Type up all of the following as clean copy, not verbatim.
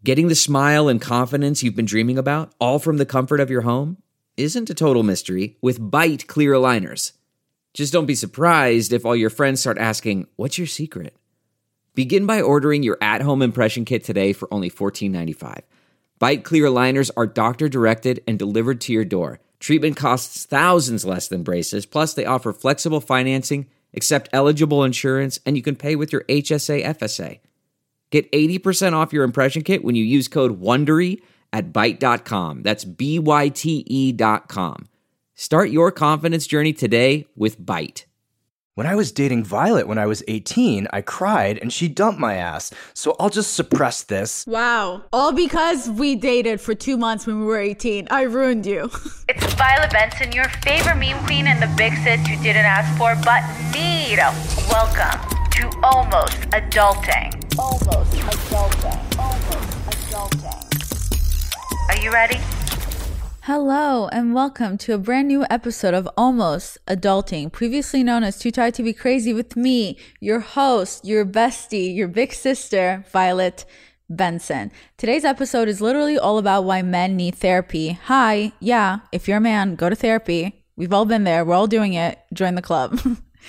Getting the smile and confidence you've been dreaming about, all from the comfort of your home, isn't a total mystery with Byte clear aligners. Just don't be surprised if all your friends start asking, "What's your secret?" Begin by ordering your at-home impression kit today for only $14.95. Byte clear aligners are doctor-directed and delivered to your door. Treatment costs thousands less than braces, plus they offer flexible financing, accept eligible insurance, and you can pay with your HSA FSA. Get 80% off your impression kit when you use code WONDERY at Byte.com. That's BYTE.com. Start your confidence journey today with Byte. When I was dating Violet when I was 18, I cried and she dumped my ass. So I'll just suppress this. Wow. All because we dated for 2 months when we were 18. I ruined you. It's Violet Benson, your favorite meme queen and the big sis you didn't ask for but need. Welcome to Almost Adulting. Almost Adulting. Almost Adulting. Are you ready? Hello and welcome to a brand new episode of Almost Adulting, previously known as Too Tired to Be Crazy, with me, your host, your bestie, your big sister, Violet Benson. Today's episode is literally all about why men need therapy. Hi, yeah, if you're a man, go to therapy. We've all been there. We're all doing it. Join the club.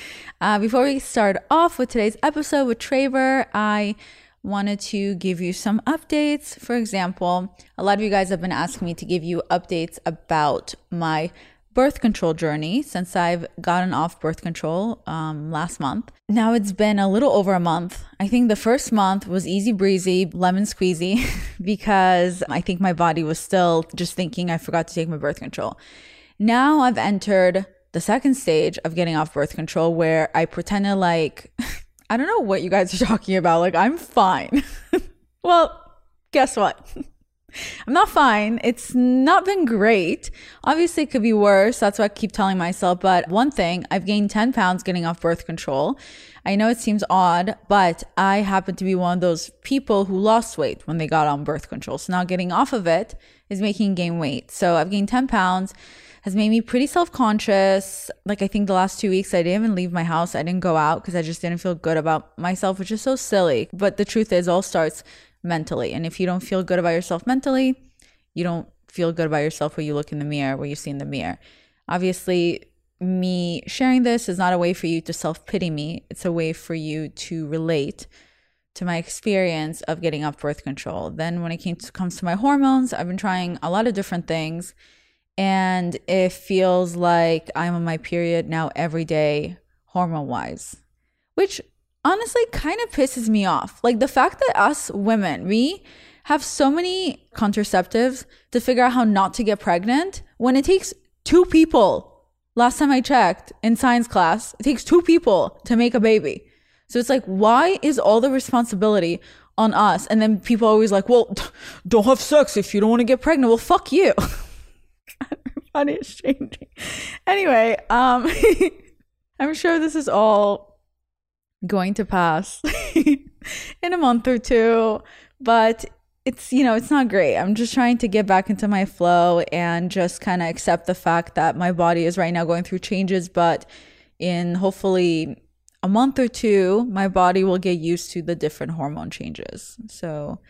Before we start off with today's episode with Traver, I wanted to give you some updates. For example, a lot of you guys have been asking me to give you updates about my birth control journey since I've gotten off birth control last month. Now it's been a little over a month. I think the first month was easy breezy, lemon squeezy, because I think my body was still just thinking I forgot to take my birth control. Now I've entered the second stage of getting off birth control where I pretended like I don't know what you guys are talking about. Like, I'm fine. Well, guess what? I'm not fine. It's not been great. Obviously, it could be worse. That's what I keep telling myself. But one thing, I've gained 10 pounds getting off birth control. I know it seems odd, but I happen to be one of those people who lost weight when they got on birth control. So now getting off of it is making me gain weight. So I've gained 10 pounds. Has made me pretty self-conscious. Like, I think the last 2 weeks, I didn't even leave my house. I didn't go out because I just didn't feel good about myself, which is so silly. But the truth is, it all starts mentally. And if you don't feel good about yourself mentally, you don't feel good about yourself when you look in the mirror, what you see in the mirror. Obviously, me sharing this is not a way for you to self-pity me. It's a way for you to relate to my experience of getting off birth control. Then when it comes to my hormones, I've been trying a lot of different things. And it feels like I'm on my period now every day, hormone-wise, which honestly kind of pisses me off. Like the fact that us women, we have so many contraceptives to figure out how not to get pregnant when it takes 2 people. Last time I checked in science class, it takes 2 people to make a baby. So it's like, why is all the responsibility on us? And then people are always like, well, don't have sex if you don't want to get pregnant. Well, fuck you. Funny is changing. Anyway, I'm sure this is all going to pass in a month or two, but it's not great. I'm just trying to get back into my flow and just kind of accept the fact that my body is right now going through changes, but in hopefully a month or two, my body will get used to the different hormone changes. So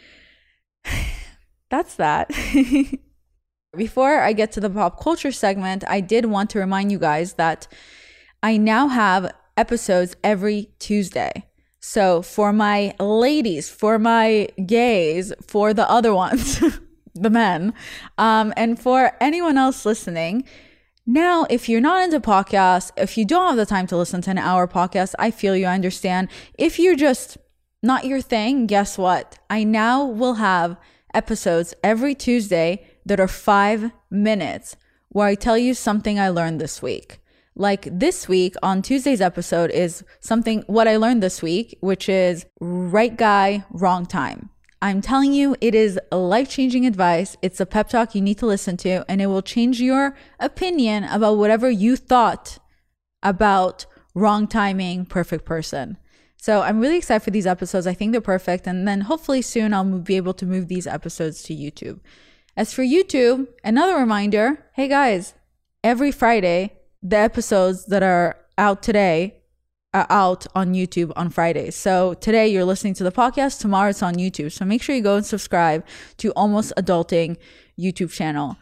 that's that. Before I get to the pop culture segment, I did want to remind you guys that I now have episodes every Tuesday. So for my ladies, for my gays, for the other ones, the men, and for anyone else listening, now if you're not into podcasts, if you don't have the time to listen to an hour podcast, I feel you, I understand. If you're just not your thing, guess what? I now will have episodes every Tuesday that are 5 minutes where I tell you something I learned this week. Like this week on Tuesday's episode is what I learned this week, which is right guy, wrong time. I'm telling you, it is life-changing advice. It's a pep talk you need to listen to, and it will change your opinion about whatever you thought about wrong timing, perfect person. So I'm really excited for these episodes. I think they're perfect. And then hopefully soon I'll be able to move these episodes to YouTube. As for YouTube, another reminder, hey guys, every Friday, the episodes that are out today out on YouTube on Fridays. So today you're listening to the podcast, tomorrow it's on YouTube. So make sure you go and subscribe to Almost Adulting YouTube channel.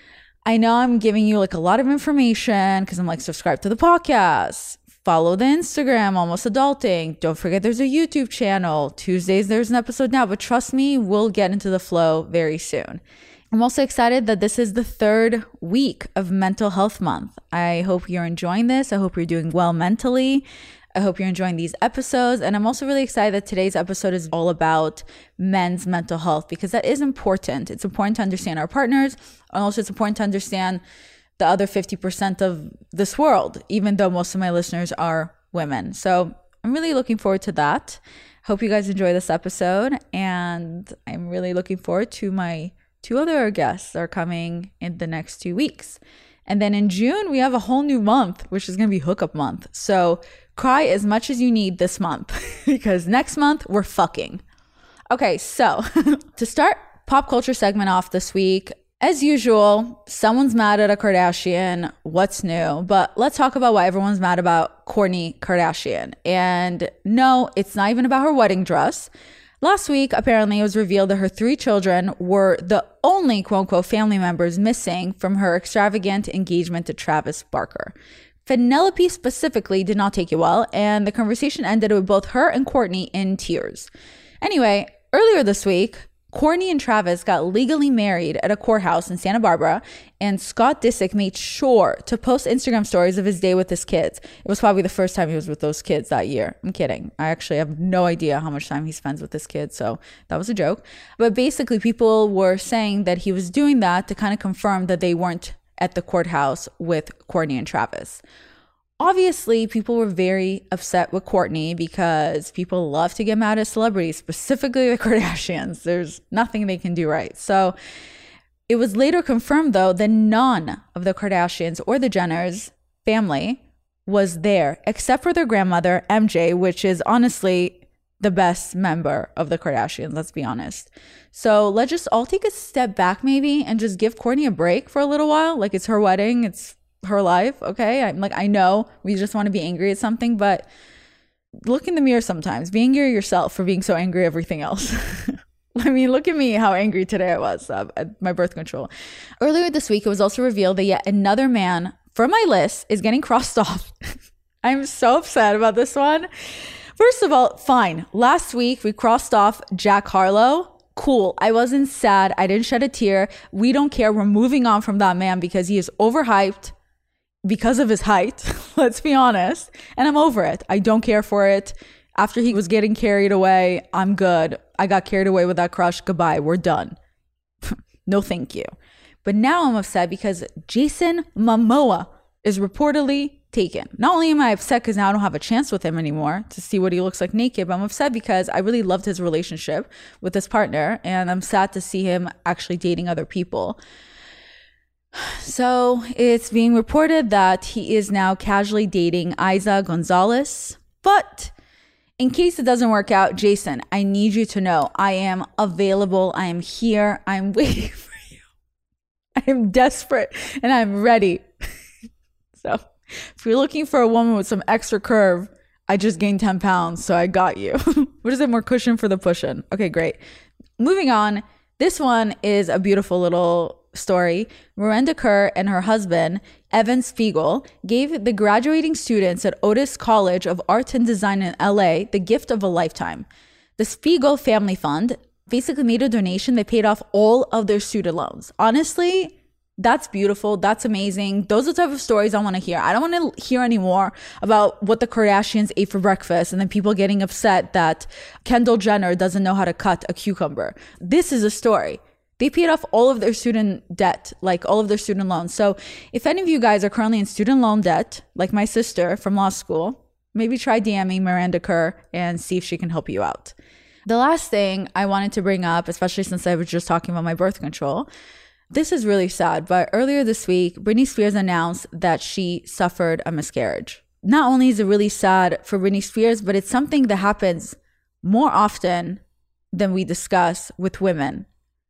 I know I'm giving you like a lot of information because I'm like, subscribe to the podcast, follow the Instagram, Almost Adulting. Don't forget there's a YouTube channel. Tuesdays there's an episode now, but trust me, we'll get into the flow very soon. I'm also excited that this is the 3rd week of Mental Health Month. I hope you're enjoying this. I hope you're doing well mentally. I hope you're enjoying these episodes. And I'm also really excited that today's episode is all about men's mental health because that is important. It's important to understand our partners. And also it's important to understand the other 50% of this world, even though most of my listeners are women. So I'm really looking forward to that. Hope you guys enjoy this episode. And I'm really looking forward to my 2 other guests that are coming in the next 2 weeks. And then in June, we have a whole new month, which is going to be hookup month. So cry as much as you need this month because next month we're fucking. Okay, so to start pop culture segment off this week, as usual, someone's mad at a Kardashian. What's new? But let's talk about why everyone's mad about Kourtney Kardashian. And no, it's not even about her wedding dress. Last week, apparently, it was revealed that her 3 children were the only quote-unquote family members missing from her extravagant engagement to Travis Barker. Penelope specifically did not take it well, and the conversation ended with both her and Kourtney in tears. Anyway, earlier this week, Kourtney and Travis got legally married at a courthouse in Santa Barbara, and Scott Disick made sure to post Instagram stories of his day with his kids. It was probably the first time he was with those kids that year. I'm kidding. I actually have no idea how much time he spends with his kids, so that was a joke. But basically, people were saying that he was doing that to kind of confirm that they weren't at the courthouse with Kourtney and Travis. Obviously, people were very upset with Kourtney because people love to get mad at celebrities, specifically the Kardashians. There's nothing they can do right. So it was later confirmed, though, that none of the Kardashians or the Jenners family was there, except for their grandmother, MJ, which is honestly the best member of the Kardashians, let's be honest. So let's just all take a step back maybe and just give Kourtney a break for a little while. Like, it's her wedding. It's her life, okay? I know we just want to be angry at something, but look in the mirror sometimes. Be angry at yourself for being so angry at everything else. I mean, look at me, how angry today I was at my birth control. Earlier this week, it was also revealed that yet another man from my list is getting crossed off. I'm so upset about this one. First of all, fine. Last week, we crossed off Jack Harlow. Cool. I wasn't sad. I didn't shed a tear. We don't care. We're moving on from that man because he is overhyped because of his height. Let's be honest. And I'm over it. I don't care for it. After he was getting carried away, I'm good. I got carried away with that crush. Goodbye. We're done. No, thank you. But now I'm upset because Jason Momoa is reportedly taken. Not only am I upset because now I don't have a chance with him anymore to see what he looks like naked, but I'm upset because I really loved his relationship with his partner, and I'm sad to see him actually dating other people. So it's being reported that he is now casually dating Isa Gonzalez. But in case it doesn't work out, Jason, I need you to know I am available. I am here. I'm waiting for you. I am desperate and I'm ready. So if you're looking for a woman with some extra curve, I just gained 10 pounds, so I got you. What is it? More cushion for the pushing. Okay, great. Moving on. This one is a beautiful little story. Miranda Kerr and her husband, Evan Spiegel, gave the graduating students at Otis College of Art and Design in LA the gift of a lifetime. The Spiegel Family Fund basically made a donation that paid off all of their student loans. Honestly, that's beautiful. That's amazing. Those are the type of stories I want to hear. I don't want to hear anymore about what the Kardashians ate for breakfast and then people getting upset that Kendall Jenner doesn't know how to cut a cucumber. This is a story. They paid off all of their student debt, like all of their student loans. So if any of you guys are currently in student loan debt, like my sister from law school, maybe try DMing Miranda Kerr and see if she can help you out. The last thing I wanted to bring up, especially since I was just talking about my birth control, this is really sad, but earlier this week, Britney Spears announced that she suffered a miscarriage. Not only is it really sad for Britney Spears, but it's something that happens more often than we discuss with women.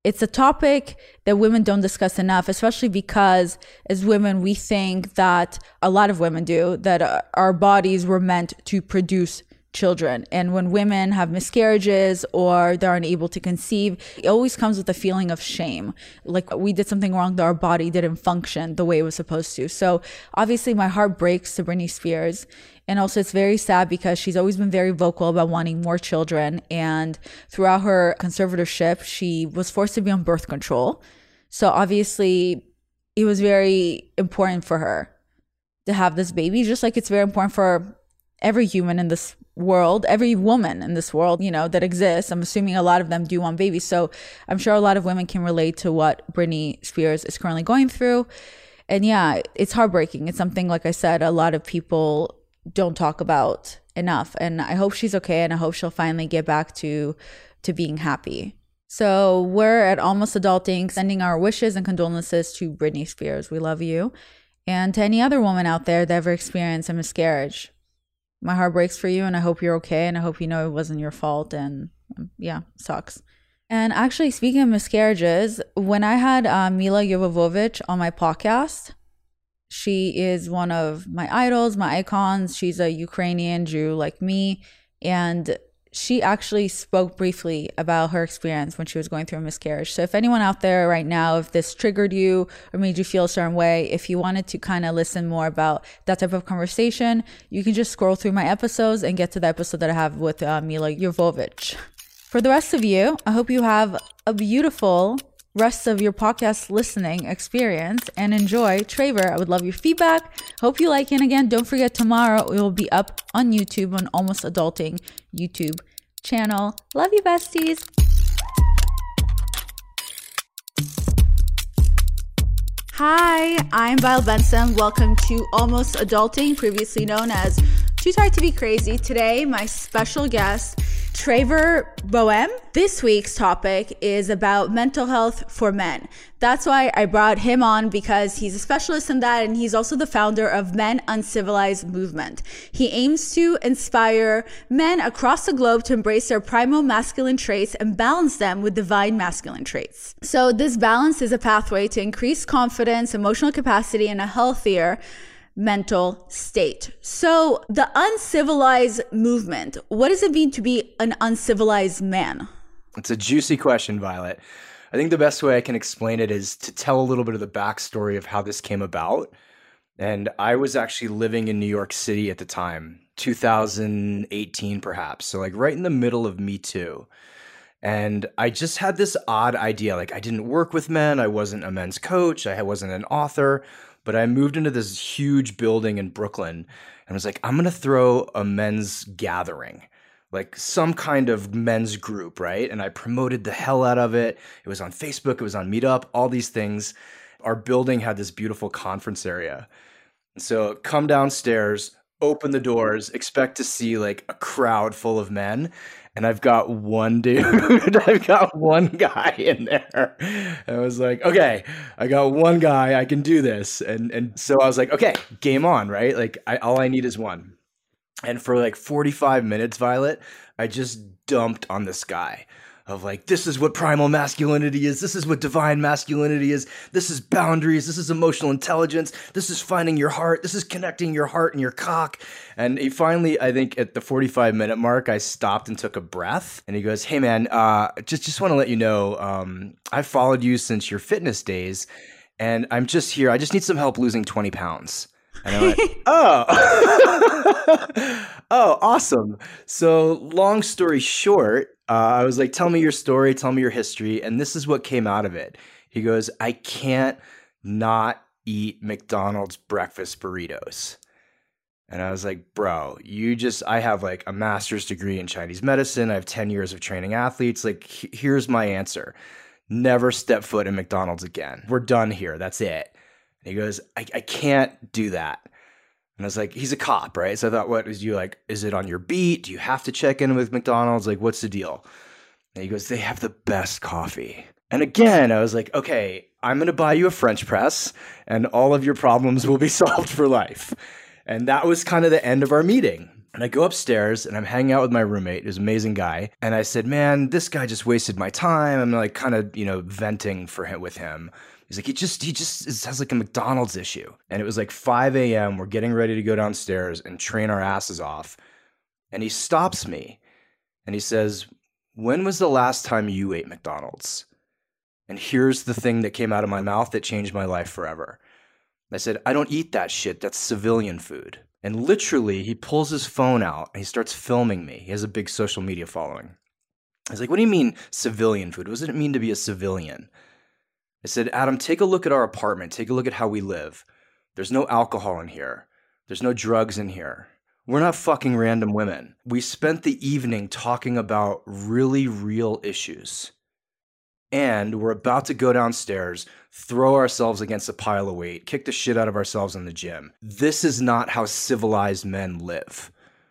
It's a topic that women don't discuss enough, especially because as women, we think that a lot of women do, that our bodies were meant to produce children. And when women have miscarriages or they're unable to conceive, it always comes with a feeling of shame. Like we did something wrong, that our body didn't function the way it was supposed to. So obviously my heart breaks to Britney Spears. And also it's very sad because she's always been very vocal about wanting more children. And throughout her conservatorship, she was forced to be on birth control. So obviously it was very important for her to have this baby, just like it's very important for every human in this world, every woman in this world, that exists. I'm assuming a lot of them do want babies. So I'm sure a lot of women can relate to what Britney Spears is currently going through. And yeah, it's heartbreaking. It's something, like I said, a lot of people don't talk about enough. And I hope she's okay. And I hope she'll finally get back to being happy. So we're at Almost Adulting, sending our wishes and condolences to Britney Spears. We love you. And to any other woman out there that ever experienced a miscarriage. My heart breaks for you, and I hope you're okay, and I hope you know it wasn't your fault, and yeah, sucks. And actually, speaking of miscarriages, when I had Mila Jovovich on my podcast, she is one of my idols, my icons. She's a Ukrainian Jew like me, and she actually spoke briefly about her experience when she was going through a miscarriage. So if anyone out there right now, if this triggered you or made you feel a certain way, if you wanted to kind of listen more about that type of conversation, you can just scroll through my episodes and get to the episode that I have with Mila Jovovich. For the rest of you, I hope you have a beautiful rest of your podcast listening experience and enjoy Travor. I would love your feedback. Hope you like it. And again, don't forget, tomorrow it will be up on YouTube, on Almost Adulting YouTube channel. Love you, besties. Hi, I'm Violet Benson. Welcome to Almost Adulting, previously known as Too Tired to Be Crazy. Today, my special guest, Travor Boehm. This week's topic is about mental health for men. That's why I brought him on, because he's a specialist in that, and he's also the founder of Men Uncivilized Movement. He aims to inspire men across the globe to embrace their primal masculine traits and balance them with divine masculine traits. So this balance is a pathway to increase confidence, emotional capacity, and a healthier mental state. So the uncivilized movement, what does it mean to be an uncivilized man? It's a juicy question, Violet. I think the best way I can explain it is to tell a little bit of the backstory of how this came about. And I was actually living in New York City at the time, 2018 perhaps. So like right in the middle of Me Too. And I just had this odd idea. Like I didn't work with men. I wasn't a men's coach. I wasn't an author. But I moved into this huge building in Brooklyn and was like, I'm going to throw a men's gathering, like some kind of men's group, right? And I promoted the hell out of it. It was on Facebook. It was on Meetup, all these things. Our building had this beautiful conference area. And so come downstairs, open the doors, expect to see like a crowd full of men. And I've got one dude, I've got one guy in there. And I was like, okay, I got one guy, I can do this. And so I was like, okay, game on, right? Like all I need is one. And for like 45 minutes, Violet, I just dumped on this guy of like, this is what primal masculinity is. This is what divine masculinity is. This is boundaries. This is emotional intelligence. This is finding your heart. This is connecting your heart and your cock. And he finally, I think at the 45-minute mark, I stopped and took a breath. And he goes, hey man, just want to let you know, I've followed you since your fitness days. And I'm just here. I just need some help losing 20 pounds. And I went, oh, awesome. So long story short, I was like, tell me your story, tell me your history. And this is what came out of it. He goes, I can't not eat McDonald's breakfast burritos. And I was like, bro, I have like a master's degree in Chinese medicine. I have 10 years of training athletes. Like, here's my answer. Never step foot in McDonald's again. We're done here. That's it. And he goes, I can't do that. And I was like, he's a cop, right? So I thought, what is you like, is it on your beat? Do you have to check in with McDonald's? Like, what's the deal? And he goes, they have the best coffee. And again, I was like, okay, I'm going to buy you a French press and all of your problems will be solved for life. And that was kind of the end of our meeting. And I go upstairs and I'm hanging out with my roommate, who's an amazing guy. And I said, man, this guy just wasted my time. I'm like kind of, venting with him. He's like, he just has like a McDonald's issue. And it was like 5 a.m. We're getting ready to go downstairs and train our asses off. And he stops me and he says, when was the last time you ate McDonald's? And here's the thing that came out of my mouth that changed my life forever. I said, I don't eat that shit. That's civilian food. And literally, he pulls his phone out and he starts filming me. He has a big social media following. I was like, what do you mean civilian food? What does it mean to be a civilian? I said, Adam, take a look at our apartment. Take a look at how we live. There's no alcohol in here. There's no drugs in here. We're not fucking random women. We spent the evening talking about really real issues. And we're about to go downstairs, throw ourselves against a pile of weight, kick the shit out of ourselves in the gym. This is not how civilized men live.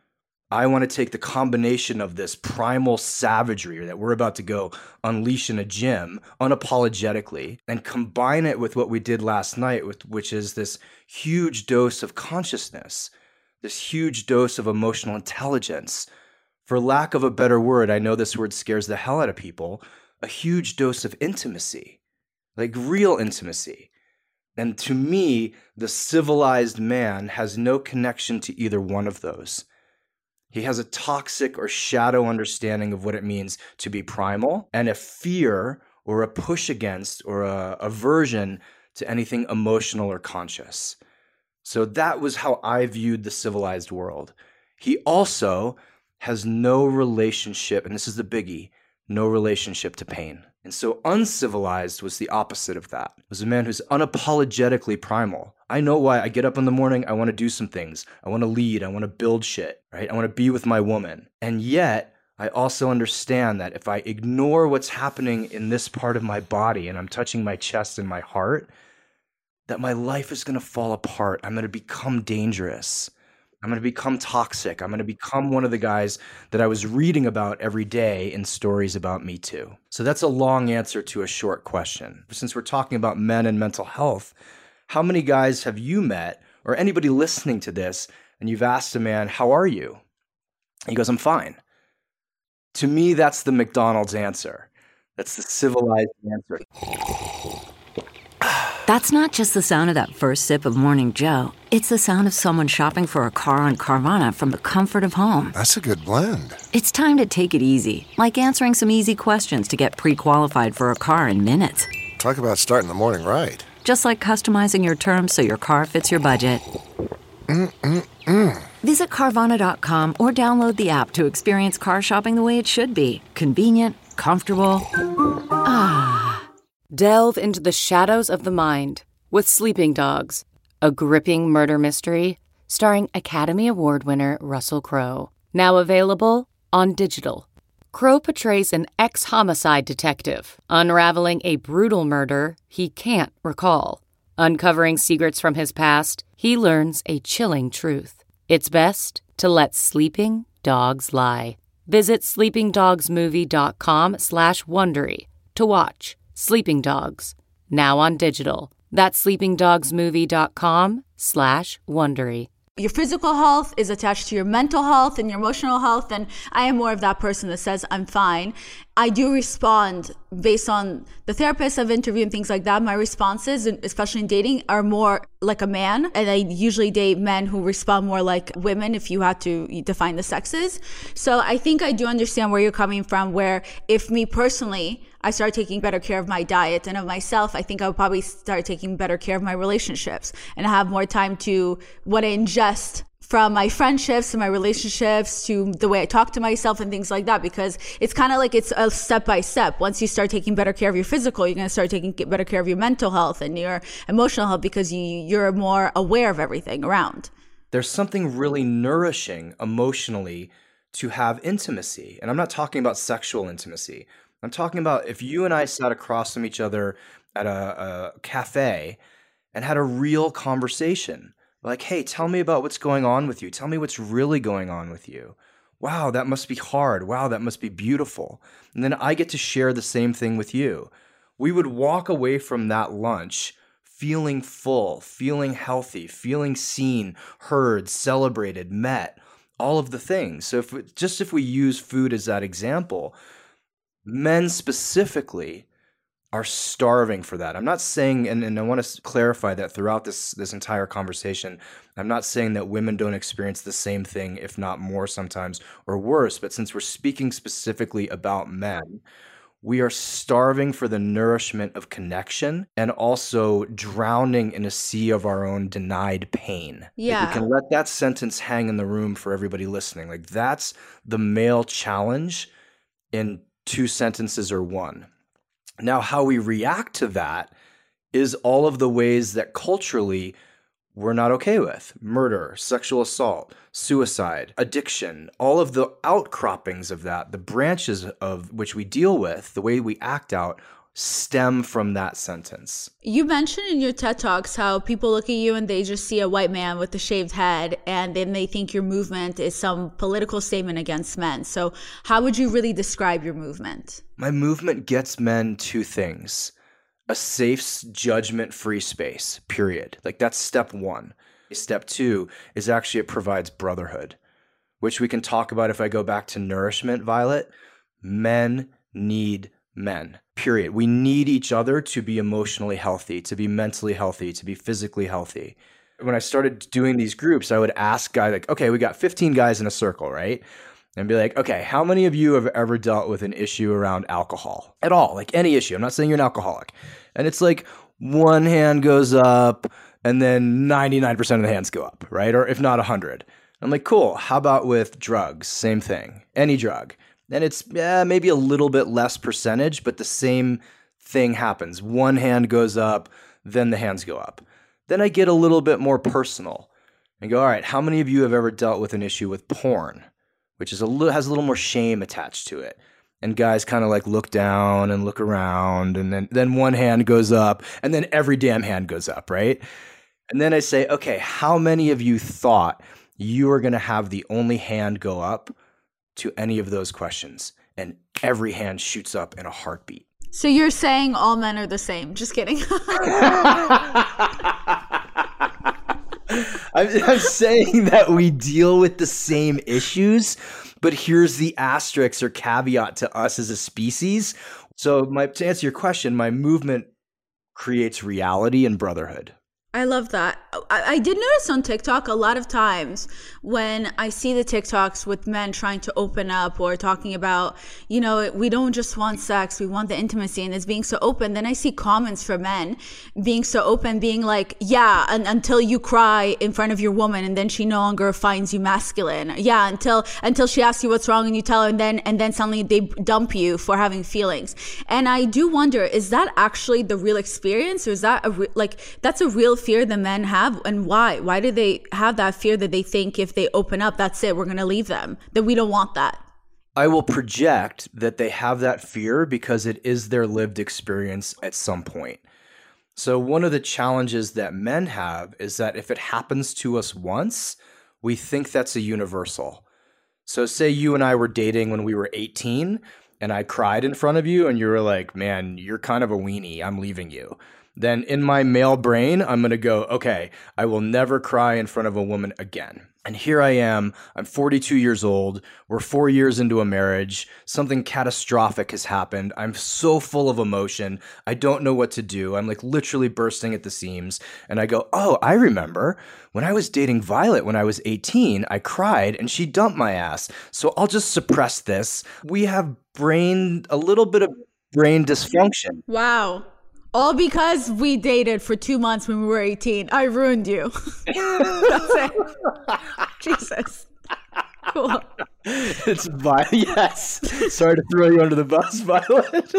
I want to take the combination of this primal savagery that we're about to go unleash in a gym unapologetically and combine it with what we did last night, which is this huge dose of consciousness, this huge dose of emotional intelligence. For lack of a better word, I know this word scares the hell out of people, a huge dose of intimacy, like real intimacy. And to me, the civilized man has no connection to either one of those. He has a toxic or shadow understanding of what it means to be primal and a fear or a push against or a aversion to anything emotional or conscious. So that was how I viewed the civilized world. He also has no relationship, and this is the biggie, no relationship to pain. And so uncivilized was the opposite of that. It was a man who's unapologetically primal. I know why. I get up in the morning, I want to do some things. I want to lead, I want to build shit, right? I want to be with my woman. And yet, I also understand that if I ignore what's happening in this part of my body and I'm touching my chest and my heart, that my life is going to fall apart. I'm going to become dangerous. I'm going to become toxic. I'm going to become one of the guys that I was reading about every day in stories about Me Too. So that's a long answer to a short question. Since we're talking about men and mental health, how many guys have you met or anybody listening to this and you've asked a man, how are you? And he goes, I'm fine. To me, that's the McDonald's answer. That's the civilized answer. That's not just the sound of that first sip of Morning Joe. It's the sound of someone shopping for a car on Carvana from the comfort of home. That's a good blend. It's time to take it easy, like answering some easy questions to get pre-qualified for a car in minutes. Talk about starting the morning right. Just like customizing your terms so your car fits your budget. Visit Carvana.com or download the app to experience car shopping the way it should be. Convenient, comfortable. Delve into the shadows of the mind with Sleeping Dogs, a gripping murder mystery starring Academy Award winner Russell Crowe. Now available on digital. Crowe portrays an ex-homicide detective unraveling a brutal murder he can't recall. Uncovering secrets from his past, he learns a chilling truth. It's best to let sleeping dogs lie. Visit sleepingdogsmovie.com/Wondery to watch Sleeping Dogs, now on digital. That's sleepingdogsmovie.com/Wondery. Your physical health is attached to your mental health and your emotional health, and I am more of that person that says I'm fine. I do respond based on the therapists I've interviewed and things like that. My responses, especially in dating, are more like a man, and I usually date men who respond more like women if you had to define the sexes. So I think I do understand where you're coming from, where if me personally, I started taking better care of my diet and of myself, I think I would probably start taking better care of my relationships and have more time to what I ingest from my friendships to my relationships to the way I talk to myself and things like that, because it's kind of like it's a step by step. Once you start taking better care of your physical, you're going to start taking better care of your mental health and your emotional health because you're more aware of everything around. There's something really nourishing emotionally to have intimacy. And I'm not talking about sexual intimacy. I'm talking about if you and I sat across from each other at a cafe and had a real conversation. Like, hey, tell me about what's going on with you. Tell me what's really going on with you. Wow, that must be hard. Wow, that must be beautiful. And then I get to share the same thing with you. We would walk away from that lunch feeling full, feeling healthy, feeling seen, heard, celebrated, met. all of the things. So if we use food as that example, men specifically are starving for that. I'm not saying, and I want to clarify that throughout this entire conversation, I'm not saying that women don't experience the same thing, if not more sometimes, or worse. But since we're speaking specifically about men, we are starving for the nourishment of connection and also drowning in a sea of our own denied pain. Yeah. Like, we can let that sentence hang in the room for everybody listening. Like, that's the male challenge in 2 sentences or 1. Now, how we react to that is all of the ways that culturally we're not okay with. Murder, sexual assault, suicide, addiction, all of the outcroppings of that, the branches of which we deal with, the way we act out, stem from that sentence. You mentioned in your TED Talks how people look at you and they just see a white man with a shaved head, and then they think your movement is some political statement against men. So how would you really describe your movement? My movement gets men 2 things: a safe, judgment-free space, period. Like, that's step 1. Step 2 is actually it provides brotherhood, which we can talk about if I go back to nourishment, Violet. Men need men, period. We need each other to be emotionally healthy, to be mentally healthy, to be physically healthy. When I started doing these groups, I would ask guys, like, okay, we got 15 guys in a circle, right? And be like, okay, how many of you have ever dealt with an issue around alcohol at all? Like, any issue. I'm not saying you're an alcoholic. And it's like 1 hand goes up and then 99% of the hands go up, right? Or if not 100. I'm like, cool. How about with drugs? Same thing. Any drug. And it's maybe a little bit less percentage, but the same thing happens. 1 hand goes up, then the hands go up. Then I get a little bit more personal and go, all right, how many of you have ever dealt with an issue with porn, which is has a little more shame attached to it? And guys kind of like look down and look around, and then 1 hand goes up, and then every damn hand goes up, right? And then I say, okay, how many of you thought you were going to have the only hand go up to any of those questions? And every hand shoots up in a heartbeat. So you're saying all men are the same. Just kidding. I'm saying that we deal with the same issues, but here's the asterisk or caveat to us as a species. So to answer your question, my movement creates reality and brotherhood. I love that. I did notice on TikTok a lot of times when I see the TikToks with men trying to open up or talking about, we don't just want sex, we want the intimacy, and it's being so open. Then I see comments from men being so open, being like, yeah, until you cry in front of your woman and then she no longer finds you masculine. Yeah, until she asks you what's wrong and you tell her, and then suddenly they dump you for having feelings. And I do wonder, is that actually the real experience, or is that that's a real fear the men have? And why do they have that fear that they think if they open up, that's it, we're going to leave them, that we don't want that? I will project that they have that fear because it is their lived experience at some point. So one of the challenges that men have is that if it happens to us once, we think that's a universal. So say you and I were dating when we were 18 and I cried in front of you and you were like, man, you're kind of a weenie, I'm leaving you. Then in my male brain, I'm going to go, okay, I will never cry in front of a woman again. And here I am, I'm 42 years old, we're 4 years into a marriage, something catastrophic has happened, I'm so full of emotion, I don't know what to do, I'm like literally bursting at the seams, and I go, oh, I remember, when I was dating Violet when I was 18, I cried and she dumped my ass, so I'll just suppress this. We have a little bit of brain dysfunction. Wow. All because we dated for 2 months when we were 18. I ruined you. That's it. Jesus. Cool. It's Violet. Yes. Sorry to throw you under the bus, Violet.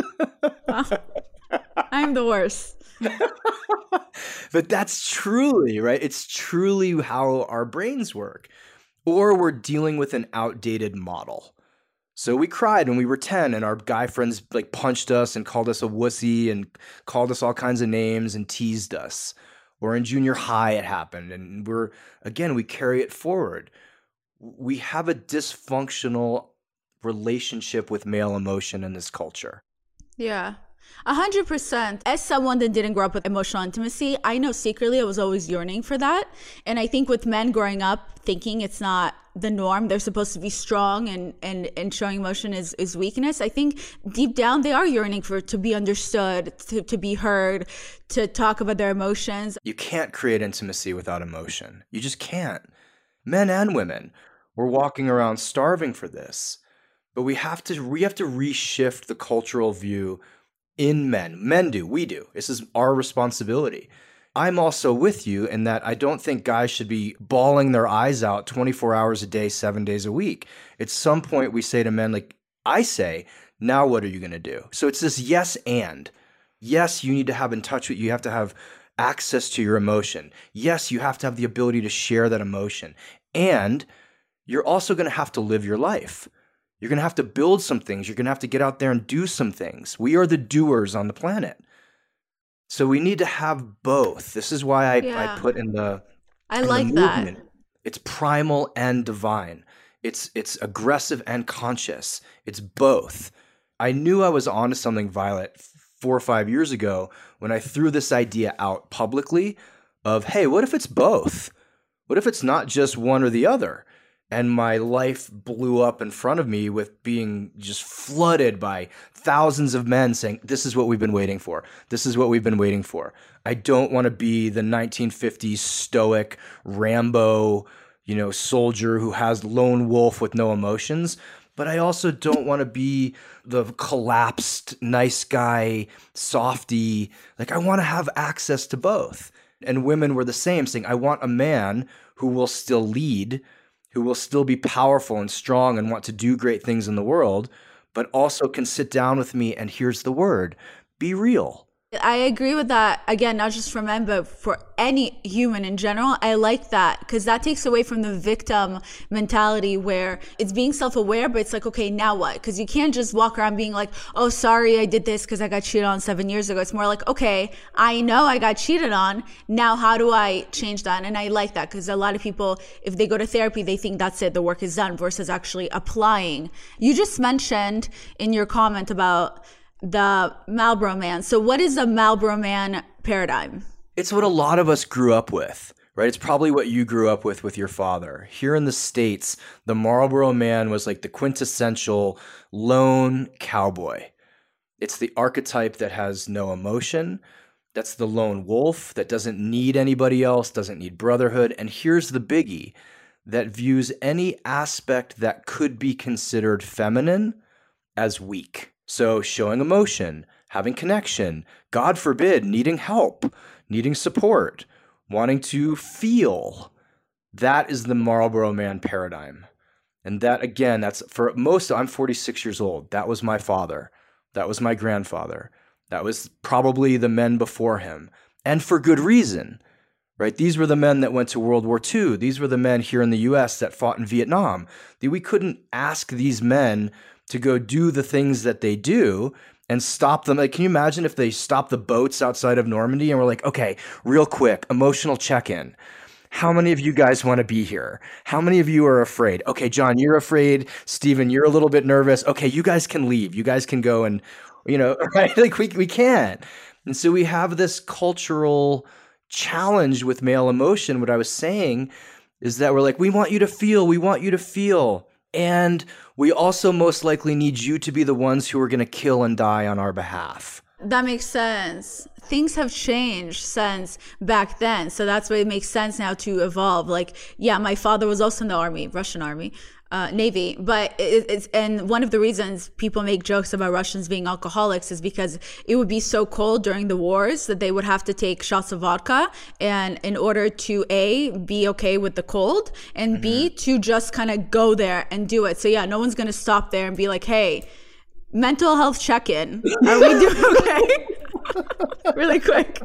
I'm the worst. But that's truly, right? It's truly how our brains work. Or we're dealing with an outdated model. So we cried when we were 10 and our guy friends like punched us and called us a wussy and called us all kinds of names and teased us. Or in junior high it happened, and we carry it forward. We have a dysfunctional relationship with male emotion in this culture. Yeah. 100%. As someone that didn't grow up with emotional intimacy, I know secretly I was always yearning for that. And I think with men growing up thinking it's not the norm, they're supposed to be strong and showing emotion is weakness. I think deep down they are yearning to be understood, to be heard, to talk about their emotions. You can't create intimacy without emotion. You just can't. Men and women, we're walking around starving for this. But we have to reshift the cultural view in men. Men do, we do. This is our responsibility. I'm also with you in that I don't think guys should be bawling their eyes out 24 hours a day, 7 days a week. At some point we say to men, like I say, now what are you going to do? So it's this yes and. Yes, you need to have in touch with, you have to have access to your emotion. Yes, you have to have the ability to share that emotion. And you're also going to have to live your life. You're going to have to build some things. You're going to have to get out there and do some things. We are the doers on the planet. So we need to have both. This is why I put in the movement. It's primal and divine. It's aggressive and conscious. It's both. I knew I was onto something, Violet, 4 or 5 years ago when I threw this idea out publicly of, hey, what if it's both? What if it's not just one or the other? And my life blew up in front of me with being just flooded by thousands of men saying, this is what we've been waiting for. This is what we've been waiting for. I don't want to be the 1950s stoic Rambo, soldier who has lone wolf with no emotions. But I also don't want to be the collapsed nice guy, softy. Like I want to have access to both. And women were the same, saying, I want a man who will still lead, who will still be powerful and strong and want to do great things in the world, but also can sit down with me and here's the word, be real. I agree with that. Again, not just for men, but for any human in general. I like that because that takes away from the victim mentality where it's being self-aware, but it's like, okay, now what? Because you can't just walk around being like, oh, sorry, I did this because I got cheated on 7 years ago. It's more like, okay, I know I got cheated on. Now, how do I change that? And I like that because a lot of people, if they go to therapy, they think that's it, the work is done versus actually applying. You just mentioned in your comment about the Marlboro Man. So what is the Marlboro Man paradigm? It's what a lot of us grew up with, right? It's probably what you grew up with your father. Here in the States, the Marlboro Man was like the quintessential lone cowboy. It's the archetype that has no emotion. That's the lone wolf that doesn't need anybody else, doesn't need brotherhood. And here's the biggie, that views any aspect that could be considered feminine as weak. So showing emotion, having connection, God forbid, needing help, needing support, wanting to feel. That is the Marlboro Man paradigm. And that, again, that's for most, I'm 46 years old. That was my father. That was my grandfather. That was probably the men before him. And for good reason, right? These were the men that went to World War II. These were the men here in the US that fought in Vietnam. We couldn't ask these men to go do the things that they do and stop them. Like, can you imagine if they stopped the boats outside of Normandy and were like, okay, real quick, emotional check-in. How many of you guys want to be here? How many of you are afraid? Okay, John, you're afraid. Stephen, you're a little bit nervous. Okay, you guys can leave. You guys can go and, right? Like we can't. And so we have this cultural challenge with male emotion. What I was saying is that we're like, we want you to feel. We want you to feel. And we also most likely need you to be the ones who are going to kill and die on our behalf. That makes sense. Things have changed since back then. So that's why it makes sense now to evolve. Like, yeah, my father was also in the army, Russian army, Navy. But and one of the reasons people make jokes about Russians being alcoholics is because it would be so cold during the wars that they would have to take shots of vodka, and in order to A, be okay with the cold, and B, to just kind of go there and do it. So yeah, no one's going to stop there and be like, hey, mental health check-in. Are we doing okay? Really quick.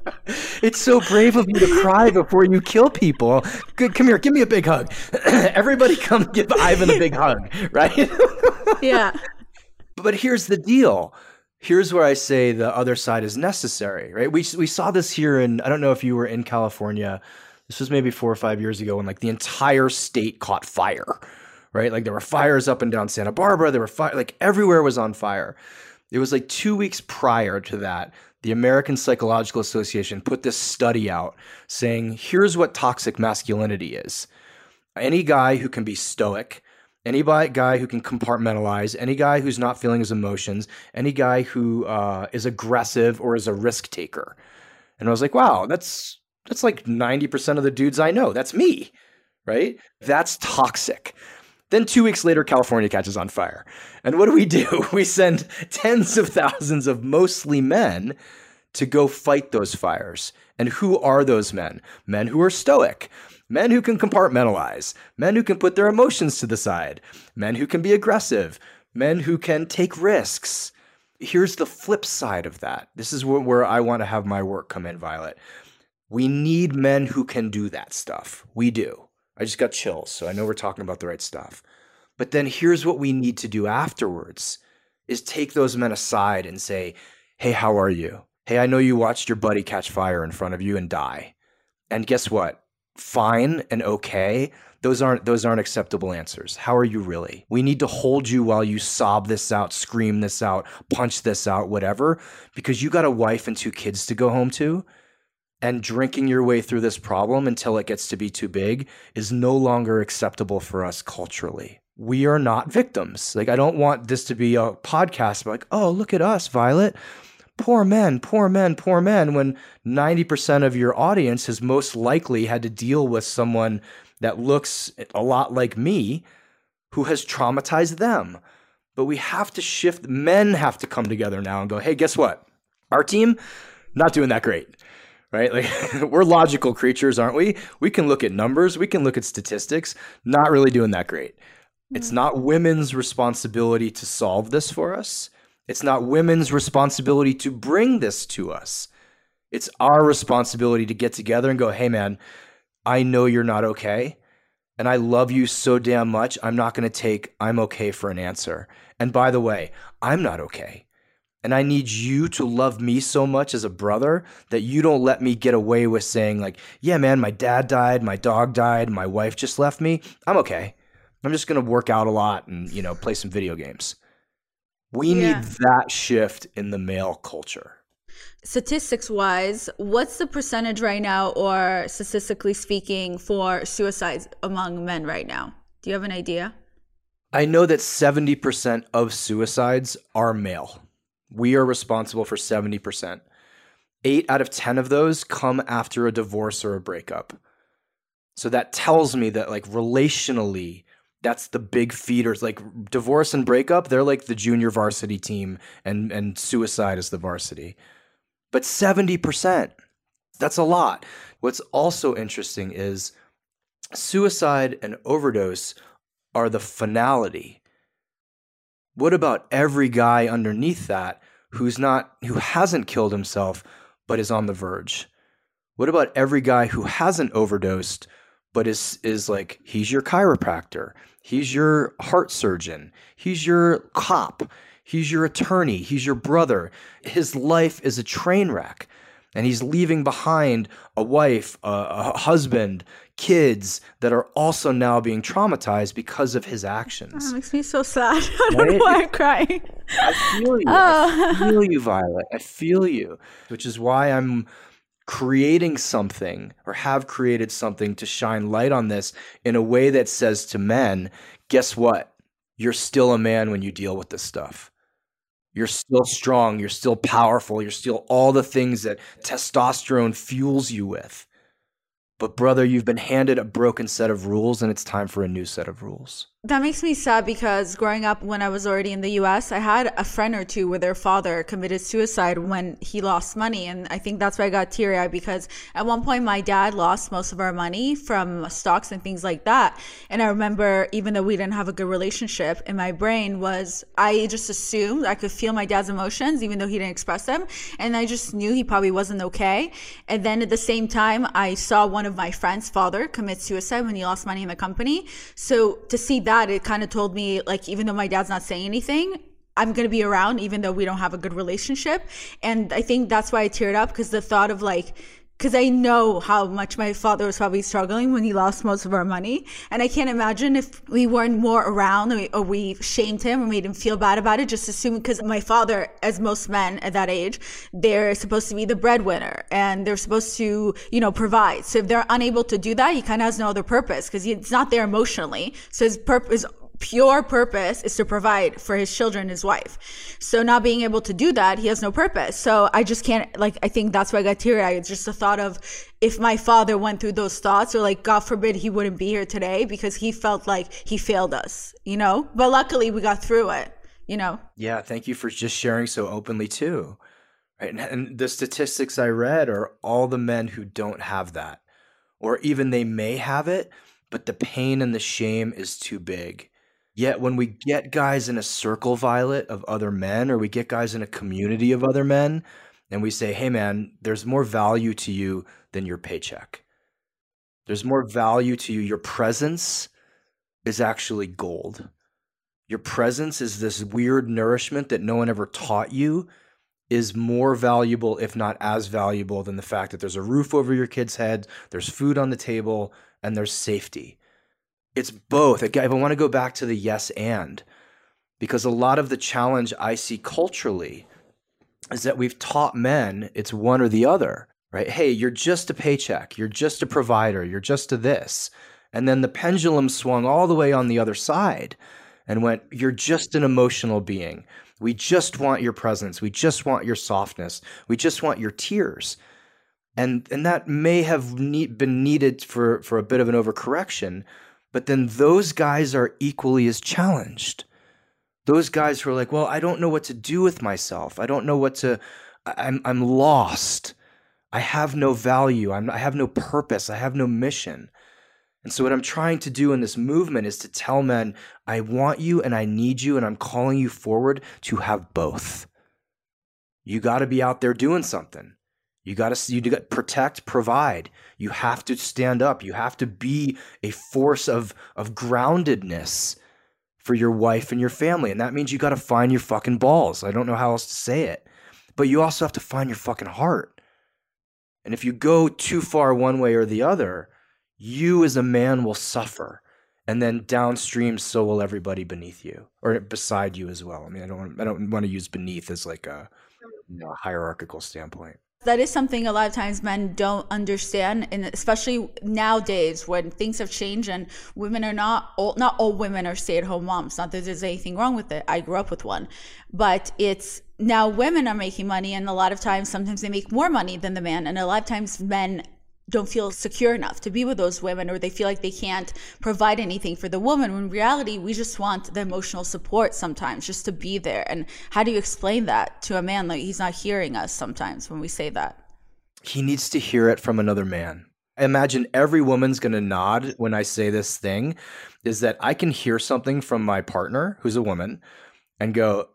It's so brave of you to cry before you kill people. Good, come here, give me a big hug. Everybody come give Ivan a big hug, right? Yeah. But here's the deal. Here's where I say the other side is necessary, right? We saw this here in, I don't know if you were in California. This was maybe 4 or 5 years ago when like the entire state caught fire, right? Like there were fires up and down Santa Barbara. There were fire, like everywhere was on fire. It was like 2 weeks prior to that, the American Psychological Association put this study out saying, here's what toxic masculinity is. Any guy who can be stoic, any guy who can compartmentalize, any guy who's not feeling his emotions, any guy who is aggressive or is a risk taker. And I was like, wow, that's like 90% of the dudes I know. That's me, right? That's toxic. Then 2 weeks later, California catches on fire. And what do? We send tens of thousands of mostly men to go fight those fires. And who are those men? Men who are stoic, men who can compartmentalize, men who can put their emotions to the side, men who can be aggressive, men who can take risks. Here's the flip side of that. This is where I want to have my work come in, Violet. We need men who can do that stuff. We do. I just got chills, so I know we're talking about the right stuff. But then here's what we need to do afterwards is take those men aside and say, hey, how are you? Hey, I know you watched your buddy catch fire in front of you and die. And guess what? Fine and okay, those aren't acceptable answers. How are you really? We need to hold you while you sob this out, scream this out, punch this out, whatever, because you got a wife and 2 kids to go home to. And drinking your way through this problem until it gets to be too big is no longer acceptable for us culturally. We are not victims. Like, I don't want this to be a podcast like, oh, look at us, Violet. Poor men, poor men, poor men, when 90% of your audience has most likely had to deal with someone that looks a lot like me who has traumatized them. But we have to shift. Men have to come together now and go, hey, guess what? Our team, not doing that great. Right? Like, we're logical creatures, aren't we? We can look at numbers. We can look at statistics. Not really doing that great. It's not women's responsibility to solve this for us. It's not women's responsibility to bring this to us. It's our responsibility to get together and go, hey, man, I know you're not okay. And I love you so damn much. I'm not going to take I'm okay for an answer. And by the way, I'm not okay. And I need you to love me so much as a brother that you don't let me get away with saying like, yeah, man, my dad died, my dog died, my wife just left me. I'm okay. I'm just going to work out a lot and, play some video games. We need that shift in the male culture. Statistics wise, what's the percentage right now, or statistically speaking, for suicides among men right now? Do you have an idea? I know that 70% of suicides are male. We are responsible for 70%. 8 out of 10 of those come after a divorce or a breakup. So that tells me that, like, relationally, that's the big feeders. Like, divorce and breakup, they're like the junior varsity team, and suicide is the varsity. But 70%, that's a lot. What's also interesting is suicide and overdose are the finality. What about every guy underneath that who hasn't killed himself but is on the verge? What about every guy who hasn't overdosed but is like, he's your chiropractor, he's your heart surgeon, he's your cop, he's your attorney, he's your brother. His life is a train wreck, and he's leaving behind a wife, a husband, kids that are also now being traumatized because of his actions. That makes me so sad. I don't know why I'm crying. I feel you. I feel you, Violet. I feel you. Which is why I'm creating something, or have created something, to shine light on this in a way that says to men, guess what? You're still a man when you deal with this stuff. You're still strong. You're still powerful. You're still all the things that testosterone fuels you with. But brother, you've been handed a broken set of rules, and it's time for a new set of rules. That makes me sad, because growing up when I was already in the US, I had a friend or two where their father committed suicide when he lost money. And I think that's why I got teary-eyed, because at one point my dad lost most of our money from stocks and things like that. And I remember, even though we didn't have a good relationship, in my brain I just assumed I could feel my dad's emotions, even though he didn't express them. And I just knew he probably wasn't okay. And then at the same time, I saw one of my friend's father commit suicide when he lost money in the company. So to see that, it kind of told me, like, even though my dad's not saying anything, I'm going to be around, even though we don't have a good relationship. And I think that's why I teared up, because the thought of, like, because I know how much my father was probably struggling when he lost most of our money. And I can't imagine if we weren't more around or we shamed him or made him feel bad about it, just assuming, because my father, as most men at that age, they're supposed to be the breadwinner and they're supposed to, provide. So if they're unable to do that, he kind of has no other purpose because it's not there emotionally. So his pure purpose is to provide for his children, his wife. So not being able to do that, he has no purpose. So I just can't, I think that's why I got teary-eyed. It's just the thought of if my father went through those thoughts, or God forbid he wouldn't be here today because he felt like he failed us, but luckily we got through it, Yeah. Thank you for just sharing so openly too. Right. And the statistics I read are all the men who don't have that, or even they may have it, but the pain and the shame is too big. Yet when we get guys in a circle, Violet, of other men, or we get guys in a community of other men, and we say, hey, man, there's more value to you than your paycheck. There's more value to you. Your presence is actually gold. Your presence is this weird nourishment that no one ever taught you is more valuable, if not as valuable, than the fact that there's a roof over your kid's head, there's food on the table, and there's safety. It's both. Again, I want to go back to the yes and, because a lot of the challenge I see culturally is that we've taught men it's one or the other, right? Hey, you're just a paycheck. You're just a provider. You're just a this. And then the pendulum swung all the way on the other side and went, you're just an emotional being. We just want your presence. We just want your softness. We just want your tears. And that may have been needed for a bit of an overcorrection. But then those guys are equally as challenged. Those guys who are like, well, I don't know what to do with myself. I don't know I'm lost. I have no value. I have no purpose. I have no mission. And so what I'm trying to do in this movement is to tell men, I want you and I need you and I'm calling you forward to have both. You got to be out there doing something. You got to protect, provide. You have to stand up. You have to be a force of groundedness for your wife and your family. And that means you got to find your fucking balls. I don't know how else to say it. But you also have to find your fucking heart. And if you go too far one way or the other, you as a man will suffer. And then downstream, so will everybody beneath you or beside you as well. I mean, I don't want to use beneath as like a hierarchical standpoint. That is something a lot of times men don't understand, and especially nowadays when things have changed and women are not all women are stay-at-home moms. Not that there's anything wrong with it. I grew up with one. But it's now women are making money, and a lot of times, sometimes they make more money than the man. And a lot of times men don't feel secure enough to be with those women, or they feel like they can't provide anything for the woman, when in reality we just want the emotional support sometimes, just to be there. And how do you explain that to a man? Like, he's not hearing us sometimes when we say that. He needs to hear it from another man. I imagine every woman's going to nod when I say this thing, is that I can hear something from my partner, who's a woman, and go,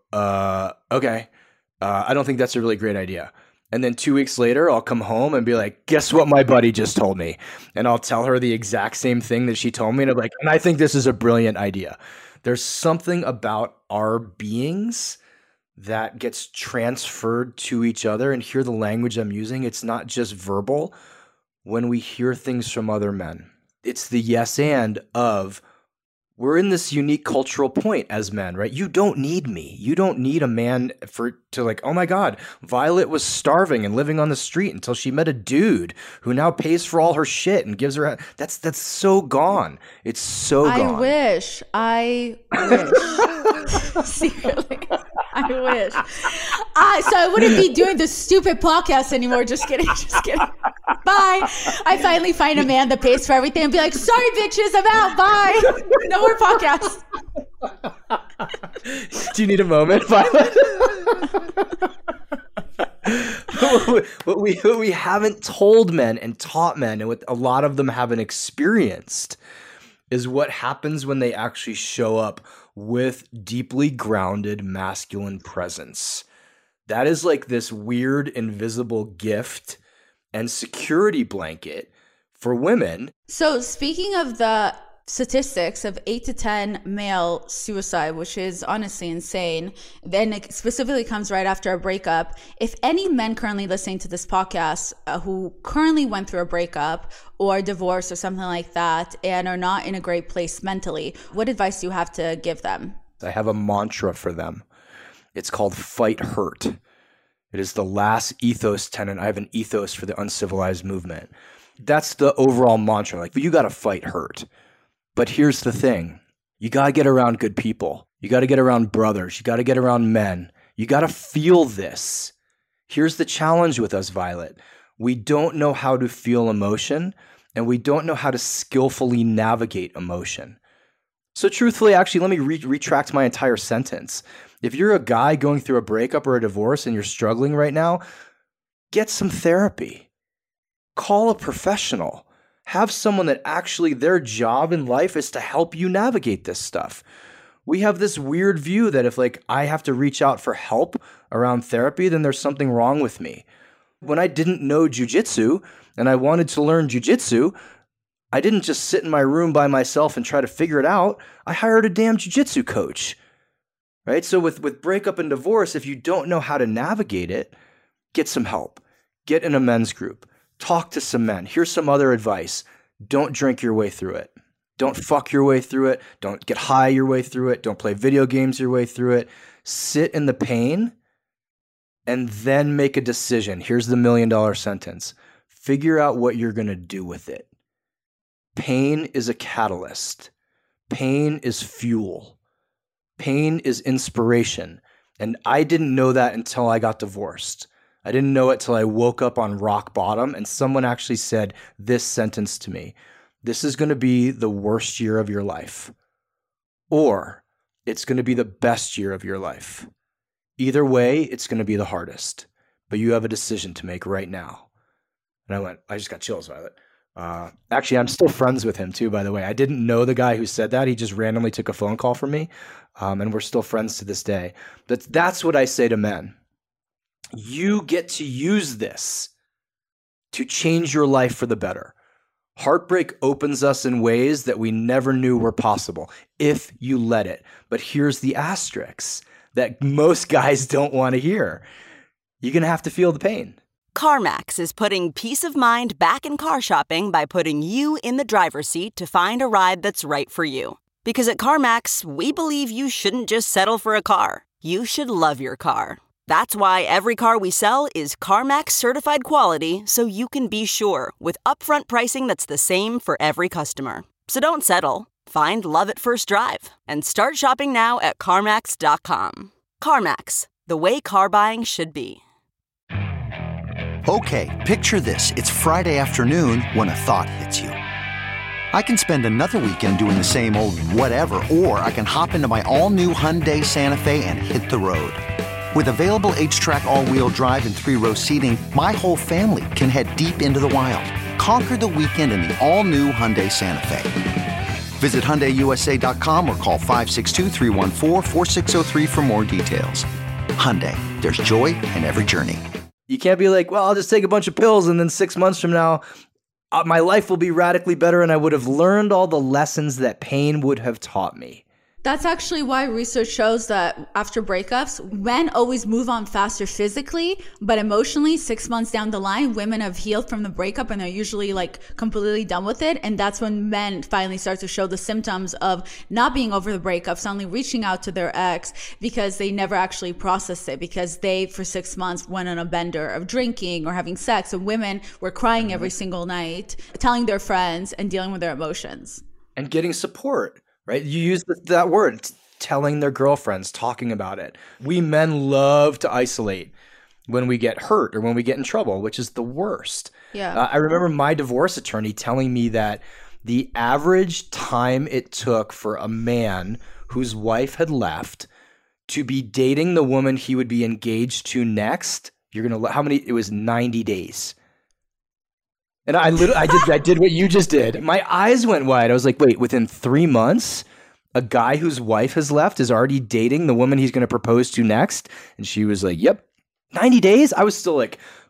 okay, I don't think that's a really great idea. And then 2 weeks later, I'll come home and be like, guess what my buddy just told me? And I'll tell her the exact same thing that she told me. And I'm like, and I think this is a brilliant idea. There's something about our beings that gets transferred to each other. And hear the language I'm using. It's not just verbal. When we hear things from other men, it's the yes and of, we're in this unique cultural point as men, right? You don't need me. You don't need a man to like, oh my God, Violet was starving and living on the street until she met a dude who now pays for all her shit and gives her. That's so gone. It's so gone. I wish. Secretly. I wish. So I wouldn't be doing this stupid podcast anymore. Just kidding. Bye. I finally find a man that pays for everything and be like, sorry, bitches, I'm out. Bye. No more podcasts. Do you need a moment, Violet? What we haven't told men and taught men, and what a lot of them haven't experienced, is what happens when they actually show up with deeply grounded masculine presence. That is like this weird invisible gift and security blanket for women. So speaking of the statistics of 8 to 10 male suicide, which is honestly insane. Then it specifically comes right after a breakup. If any men currently listening to this podcast who currently went through a breakup or divorce or something like that and are not in a great place mentally, what advice do you have to give them? I have a mantra for them. It's called fight hurt. It is the last ethos tenet. I have an ethos for the uncivilized movement. That's the overall mantra. Like, you got to fight hurt. But here's the thing. You got to get around good people. You got to get around brothers. You got to get around men. You got to feel this. Here's the challenge with us, Violet. We don't know how to feel emotion, and we don't know how to skillfully navigate emotion. So truthfully, actually, let me retract my entire sentence. If you're a guy going through a breakup or a divorce and you're struggling right now, get some therapy. Call a professional. Have someone that actually their job in life is to help you navigate this stuff. We have this weird view that if I have to reach out for help around therapy, then there's something wrong with me. When I didn't know jujitsu and I wanted to learn jujitsu, I didn't just sit in my room by myself and try to figure it out. I hired a damn jujitsu coach, right? So with breakup and divorce, if you don't know how to navigate it, get some help. Get in a men's group. Talk to some men. Here's some other advice. Don't drink your way through it. Don't fuck your way through it. Don't get high your way through it. Don't play video games your way through it. Sit in the pain and then make a decision. Here's the $1 million sentence. Figure out what you're going to do with it. Pain is a catalyst. Pain is fuel. Pain is inspiration. And I didn't know that until I got divorced. I didn't know it till I woke up on rock bottom and someone actually said this sentence to me. This is going to be the worst year of your life, or it's going to be the best year of your life. Either way, it's going to be the hardest, but you have a decision to make right now. And I just got chills, Violet. Actually, I'm still friends with him too, by the way. I didn't know the guy who said that. He just randomly took a phone call from me, and we're still friends to this day. That's what I say to men. You get to use this to change your life for the better. Heartbreak opens us in ways that we never knew were possible if you let it. But here's the asterisk that most guys don't want to hear. You're going to have to feel the pain. CarMax is putting peace of mind back in car shopping by putting you in the driver's seat to find a ride that's right for you. Because at CarMax, we believe you shouldn't just settle for a car. You should love your car. That's why every car we sell is CarMax certified quality, so you can be sure with upfront pricing that's the same for every customer. So don't settle. Find love at first drive and start shopping now at CarMax.com. CarMax, the way car buying should be. Okay, picture this. It's Friday afternoon when a thought hits you. I can spend another weekend doing the same old whatever, or I can hop into my all-new Hyundai Santa Fe and hit the road. With available H-Track all-wheel drive and 3-row seating, my whole family can head deep into the wild. Conquer the weekend in the all-new Hyundai Santa Fe. Visit HyundaiUSA.com or call 562-314-4603 for more details. Hyundai, there's joy in every journey. You can't be like, well, I'll just take a bunch of pills and then 6 months from now, my life will be radically better and I would have learned all the lessons that pain would have taught me. That's actually why research shows that after breakups, men always move on faster physically, but emotionally, 6 months down the line, women have healed from the breakup and they're usually completely done with it. And that's when men finally start to show the symptoms of not being over the breakup, suddenly reaching out to their ex because they never actually processed it, because they, for 6 months, went on a bender of drinking or having sex. And women were crying every single night, telling their friends and dealing with their emotions. And getting support. Right? You use that word, telling their girlfriends, talking about it. We men love to isolate when we get hurt or when we get in trouble, which is the worst. Yeah. I remember my divorce attorney telling me that the average time it took for a man whose wife had left to be dating the woman he would be engaged to next, it was 90 days. And I did what you just did. My eyes went wide. I was like, wait, within 3 months, a guy whose wife has left is already dating the woman he's going to propose to next? And she was like, yep, 90 days? I was still like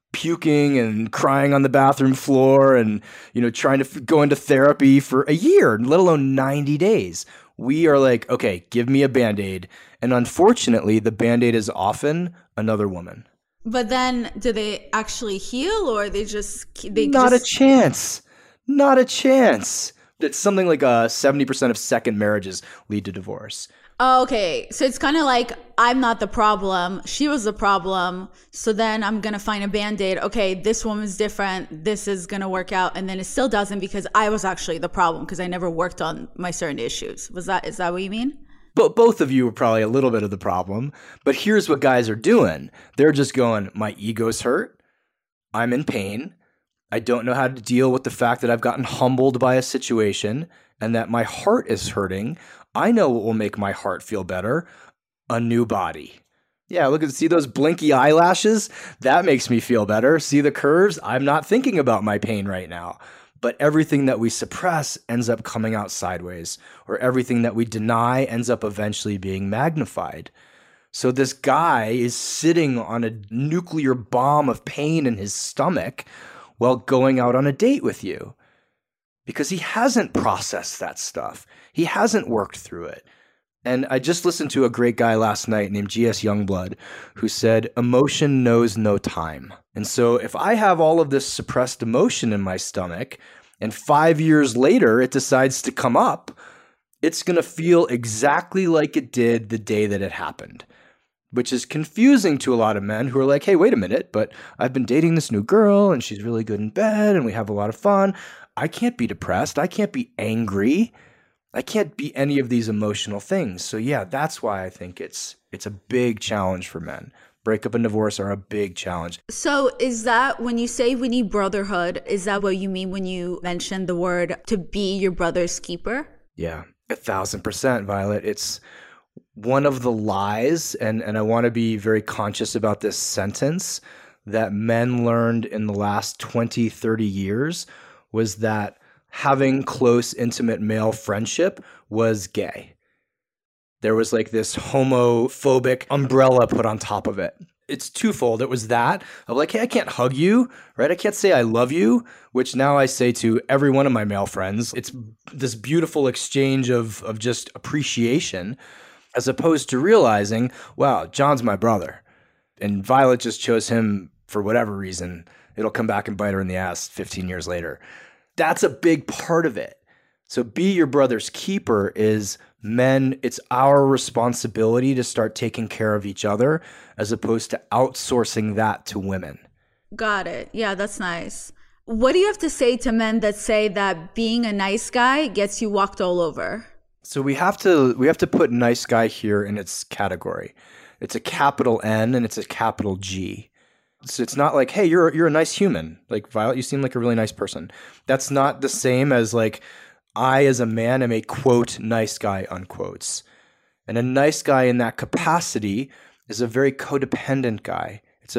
puking and crying on the bathroom floor and, trying to go into therapy for a year, let alone 90 days. We are like, okay, give me a Band-Aid. And unfortunately, the Band-Aid is often another woman. But then do they actually heal, or they just... Not a chance. Not a chance. It's something like 70% of second marriages lead to divorce. Oh, okay. So it's kind of like, I'm not the problem. She was the problem. So then I'm going to find a Band-Aid. Okay, this woman's different. This is going to work out. And then it still doesn't because I was actually the problem because I never worked on my certain issues. Is that what you mean? But both of you are probably a little bit of the problem. But here's what guys are doing. They're just going, my ego's hurt. I'm in pain. I don't know how to deal with the fact that I've gotten humbled by a situation and that my heart is hurting. I know what will make my heart feel better. A new body. Yeah, see those blinky eyelashes? That makes me feel better. See the curves? I'm not thinking about my pain right now. But everything that we suppress ends up coming out sideways, or everything that we deny ends up eventually being magnified. So this guy is sitting on a nuclear bomb of pain in his stomach while going out on a date with you. Because he hasn't processed that stuff. He hasn't worked through it. And I just listened to a great guy last night named G.S. Youngblood who said, emotion knows no time. And so if I have all of this suppressed emotion in my stomach and 5 years later it decides to come up, it's going to feel exactly like it did the day that it happened. Which is confusing to a lot of men who are like, hey, wait a minute, but I've been dating this new girl and she's really good in bed and we have a lot of fun. I can't be depressed. I can't be angry. I can't be any of these emotional things. So yeah, that's why I think it's a big challenge for men. Breakup and divorce are a big challenge. So is that when you say we need brotherhood, is that what you mean when you mention the word to be your brother's keeper? Yeah, 1,000%, Violet. It's one of the lies, and I want to be very conscious about this sentence, that men learned in the last 20, 30 years was that having close, intimate male friendship was gay. There was like this homophobic umbrella put on top of it. It's twofold. It was that of like, hey, I can't hug you, right? I can't say I love you, which now I say to every one of my male friends. It's this beautiful exchange of just appreciation, as opposed to realizing, wow, John's my brother. And Violet just chose him for whatever reason. It'll come back and bite her in the ass 15 years later. That's a big part of it. So be your brother's keeper is, men, it's our responsibility to start taking care of each other as opposed to outsourcing that to women. Got it. Yeah, that's nice. What do you have to say to men that say that being a nice guy gets you walked all over? So we have to put nice guy here in its category. It's a capital N and it's a capital G. So it's not like, hey, you're a nice human. Like, Violet, you seem like a really nice person. That's not the same as like, I as a man am a quote nice guy unquotes. And a nice guy in that capacity is a very codependent guy. It's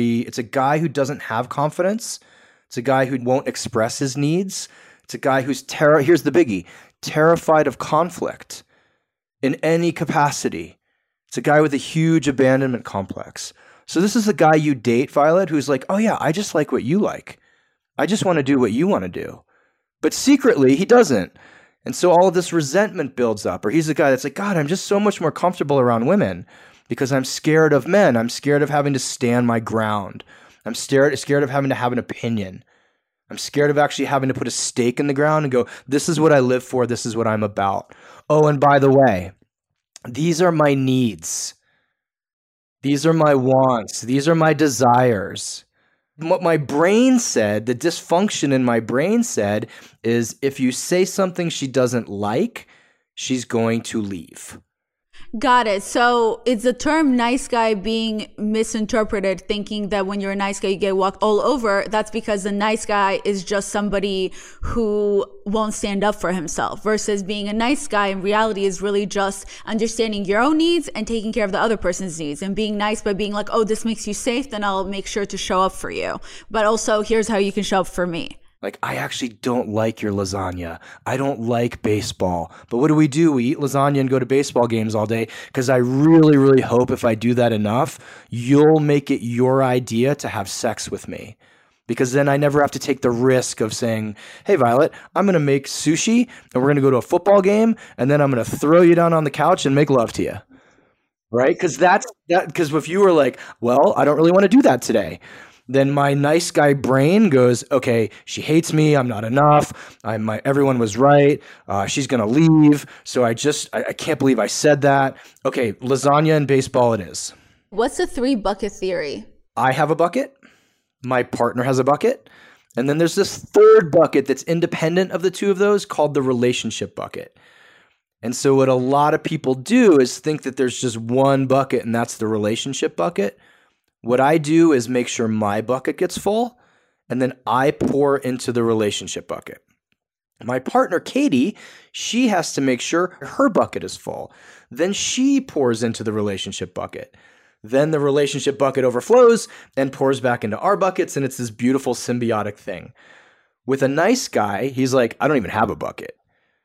a guy who doesn't have confidence. It's a guy who won't express his needs. It's a guy who's here's the biggie, terrified of conflict in any capacity. It's a guy with a huge abandonment complex. So this is the guy you date, Violet, who's like, oh yeah, I just like what you like. I just want to do what you want to do. But secretly, he doesn't. And so all of this resentment builds up. Or he's the guy that's like, God, I'm just so much more comfortable around women because I'm scared of men. I'm scared of having to stand my ground. I'm scared of having to have an opinion. I'm scared of actually having to put a stake in the ground and go, this is what I live for. This is what I'm about. Oh, and by the way, these are my needs. These are my wants. These are my desires. What my brain said, the dysfunction in my brain said, is if you say something she doesn't like, she's going to leave. Got it. So it's the term nice guy being misinterpreted, thinking that when you're a nice guy, you get walked all over. That's because the nice guy is just somebody who won't stand up for himself, versus being a nice guy in reality is really just understanding your own needs and taking care of the other person's needs, and being nice by being like, oh, this makes you safe, then I'll make sure to show up for you. But also, here's how you can show up for me. Like, I actually don't like your lasagna. I don't like baseball. But what do? We eat lasagna and go to baseball games all day because I really, really hope if I do that enough, you'll make it your idea to have sex with me. Because then I never have to take the risk of saying, hey, Violet, I'm going to make sushi and we're going to go to a football game and then I'm going to throw you down on the couch and make love to you. Right? Because because if you were like, well, I don't really want to do that today, then my nice guy brain goes, okay, she hates me. I'm not enough. Everyone was right. She's going to leave. So I can't believe I said that. Okay, lasagna and baseball it is. What's the 3-bucket theory? I have a bucket. My partner has a bucket. And then there's this third bucket that's independent of the two of those called the relationship bucket. And so what a lot of people do is think that there's just one bucket and that's the relationship bucket. What I do is make sure my bucket gets full and then I pour into the relationship bucket. My partner, Katie, she has to make sure her bucket is full. Then she pours into the relationship bucket. Then the relationship bucket overflows and pours back into our buckets, and it's this beautiful symbiotic thing. With a nice guy, he's like, I don't even have a bucket.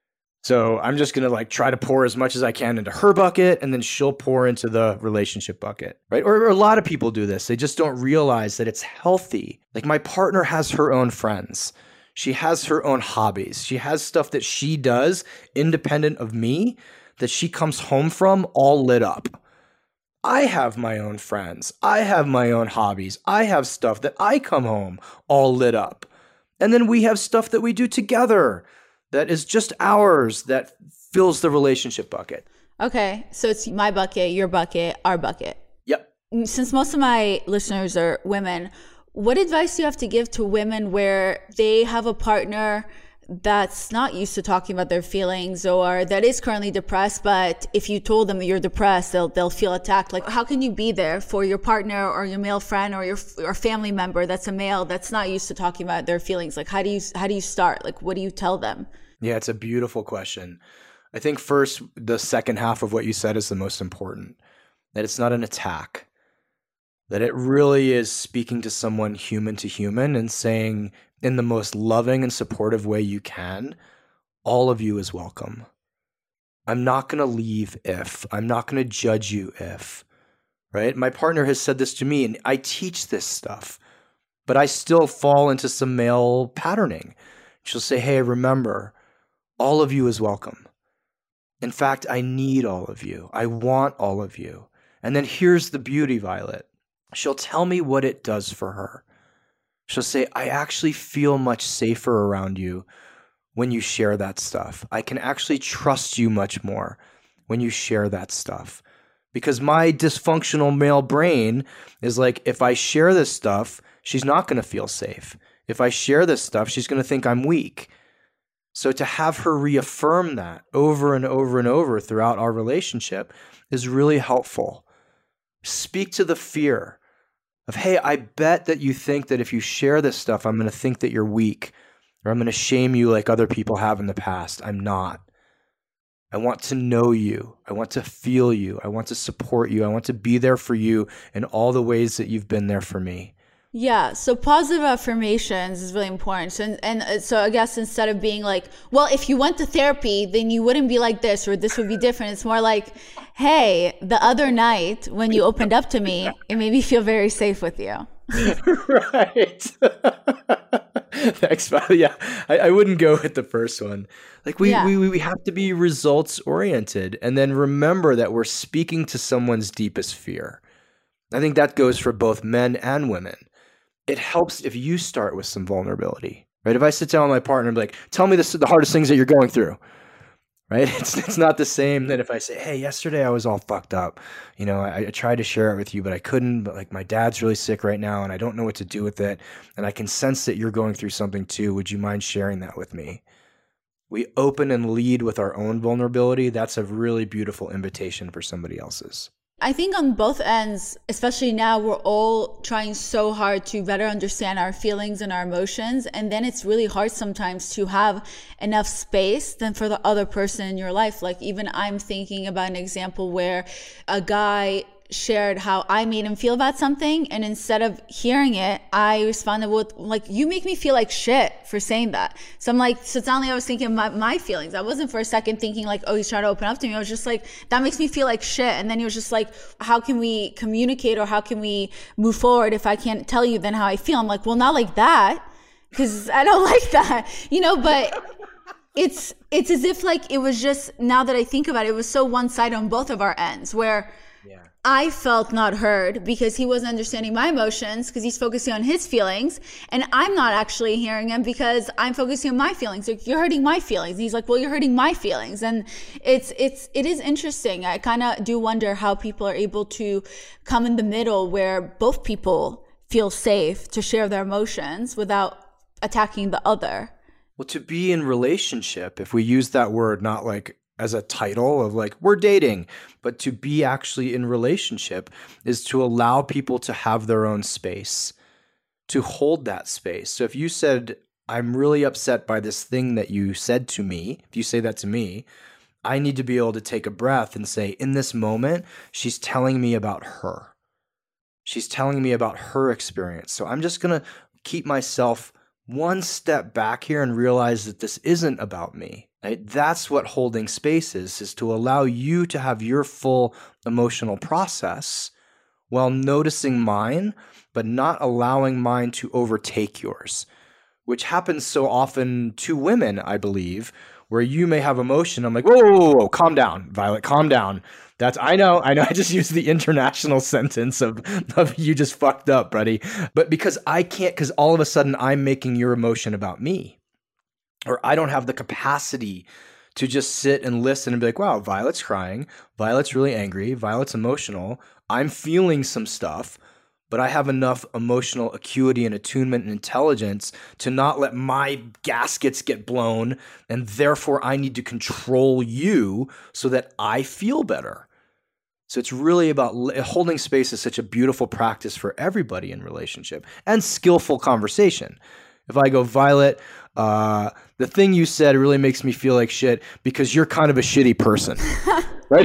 So I'm just going to try to pour as much as I can into her bucket, and then she'll pour into the relationship bucket, right? Or a lot of people do this. They just don't realize that it's healthy. Like, my partner has her own friends. She has her own hobbies. She has stuff that she does independent of me that she comes home from all lit up. I have my own friends. I have my own hobbies. I have stuff that I come home all lit up. And then we have stuff that we do together that is just ours that fills the relationship bucket. Okay, so it's my bucket, your bucket, our bucket. Yep. Since most of my listeners are women, what advice do you have to give to women where they have a partner that's not used to talking about their feelings or that is currently depressed, but if you told them that you're depressed, they'll feel attacked? Like, how can you be there for your partner or your male friend or your family member that's a male that's not used to talking about their feelings? Like, how do you start? Like, what do you tell them? Yeah, it's a beautiful question. I think first, the second half of what you said is the most important, that it's not an attack, that it really is speaking to someone human to human and saying, in the most loving and supportive way you can, all of you is welcome. I'm not going to leave if. I'm not going to judge you if. Right? My partner has said this to me, and I teach this stuff, but I still fall into some male patterning. She'll say, hey, remember, all of you is welcome. In fact, I need all of you. I want all of you. And then here's the beauty, Violet. She'll tell me what it does for her. She'll say, I actually feel much safer around you when you share that stuff. I can actually trust you much more when you share that stuff. Because my dysfunctional male brain is like, if I share this stuff, she's not going to feel safe. If I share this stuff, she's going to think I'm weak. So to have her reaffirm that over and over and over throughout our relationship is really helpful. Speak to the fear of, hey, I bet that you think that if you share this stuff, I'm going to think that you're weak or I'm going to shame you like other people have in the past. I'm not. I want to know you. I want to feel you. I want to support you. I want to be there for you in all the ways that you've been there for me. Yeah, so positive affirmations is really important. And so I guess instead of being like, well, if you went to therapy, then you wouldn't be like this or this would be different. It's more like, hey, the other night when you opened up to me, it made me feel very safe with you. Right. Thanks, Violet. Yeah, I wouldn't go with the first one. Like we have to be results oriented and then remember that we're speaking to someone's deepest fear. I think that goes for both men and women. It helps if you start with some vulnerability, right? If I sit down with my partner and be like, tell me the hardest things that you're going through, right? It's not the same that if I say, hey, yesterday I was all fucked up. You know, I tried to share it with you, but I couldn't. But like my dad's really sick right now and I don't know what to do with it. And I can sense that you're going through something too. Would you mind sharing that with me? We open and lead with our own vulnerability. That's a really beautiful invitation for somebody else's. I think on both ends, especially now, we're all trying so hard to better understand our feelings and our emotions. And then it's really hard sometimes to have enough space than for the other person in your life. Like even I'm thinking about an example where a guy shared how I made him feel about something, and instead of hearing it, I responded with like, you make me feel like shit for saying that. So I'm like, so suddenly I was thinking my feelings. I wasn't for a second thinking like, oh, he's trying to open up to me. I was just like, that makes me feel like shit. And then he was just like, how can we communicate, or how can we move forward if I can't tell you then how I feel? I'm like, well, not like that, because I don't like that, but it's as if like it was just, now that I think about it, it was so one-sided on both of our ends, where I felt not heard because he wasn't understanding my emotions because he's focusing on his feelings, and I'm not actually hearing him because I'm focusing on my feelings. Like, you're hurting my feelings. And he's like, well, you're hurting my feelings. And it is interesting. I kind of do wonder how people are able to come in the middle where both people feel safe to share their emotions without attacking the other. Well, to be in relationship, if we use that word not like as a title of like, we're dating, but to be actually in relationship is to allow people to have their own space, to hold that space. So if you said, I'm really upset by this thing that you said to me, if you say that to me, I need to be able to take a breath and say, in this moment, she's telling me about her. She's telling me about her experience. So I'm just going to keep myself one step back here and realize that this isn't about me. Right? That's what holding space is to allow you to have your full emotional process while noticing mine, but not allowing mine to overtake yours, which happens so often to women, I believe, where you may have emotion. I'm like, whoa, calm down, Violet, calm down. I know, I just used the international sentence of you just fucked up, buddy. But because all of a sudden I'm making your emotion about me. Or I don't have the capacity to just sit and listen and be like, wow, Violet's crying. Violet's really angry. Violet's emotional. I'm feeling some stuff, but I have enough emotional acuity and attunement and intelligence to not let my gaskets get blown. And therefore I need to control you so that I feel better. So it's really about holding space is such a beautiful practice for everybody in relationship and skillful conversation. If I go, Violet, the thing you said really makes me feel like shit because you're kind of a shitty person, right?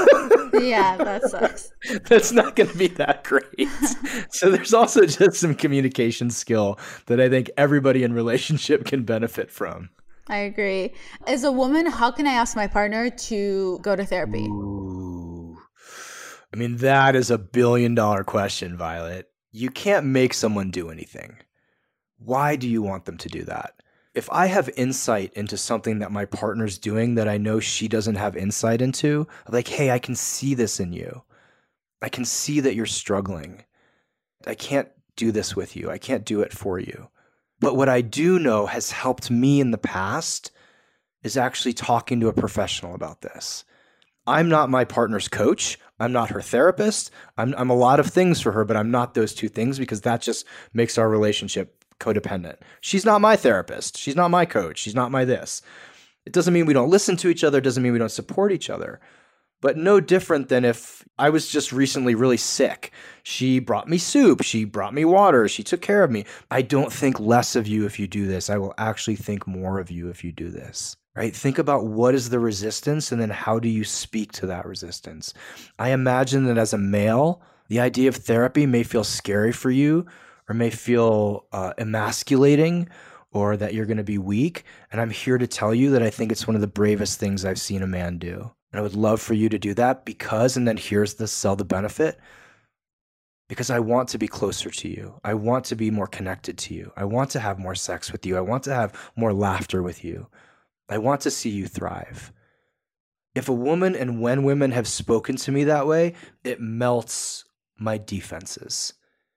Yeah, that sucks. That's not going to be that great. So there's also just some communication skill that I think everybody in relationship can benefit from. I agree. As a woman, how can I ask my partner to go to therapy? Ooh. I mean, that is a $1 billion question, Violet. You can't make someone do anything. Why do you want them to do that? If I have insight into something that my partner's doing that I know she doesn't have insight into, I'm like, hey, I can see this in you. I can see that you're struggling. I can't do this with you. I can't do it for you. But what I do know has helped me in the past is actually talking to a professional about this. I'm not my partner's coach. I'm not her therapist. I'm a lot of things for her, but I'm not those two things because that just makes our relationship codependent. She's not my therapist. She's not my coach. She's not my this. It doesn't mean we don't listen to each other. It doesn't mean we don't support each other. But no different than if I was just recently really sick. She brought me soup. She brought me water. She took care of me. I don't think less of you if you do this. I will actually think more of you if you do this. Right? Think about what is the resistance and then how do you speak to that resistance? I imagine that as a male, the idea of therapy may feel scary for you or may feel emasculating or that you're going to be weak. And I'm here to tell you that I think it's one of the bravest things I've seen a man do. And I would love for you to do that because, and then here's the sell the benefit, because I want to be closer to you. I want to be more connected to you. I want to have more sex with you. I want to have more laughter with you. I want to see you thrive. If a woman and when women have spoken to me that way, it melts my defenses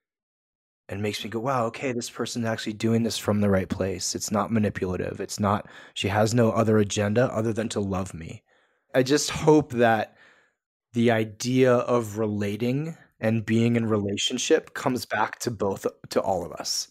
and makes me go, wow, okay, this person's actually doing this from the right place. It's not manipulative. It's not, she has no other agenda other than to love me. I just hope that the idea of relating and being in relationship comes back to all of us.